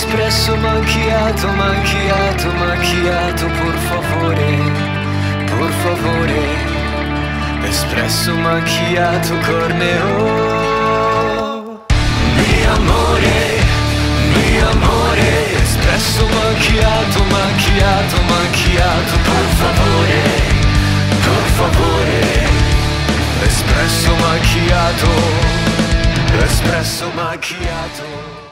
Espresso macchiato, macchiato, macchiato, por favore. Espresso macchiato, corneo. Mi amore, espresso macchiato, macchiato, macchiato, por favore. Espresso macchiato, espresso macchiato.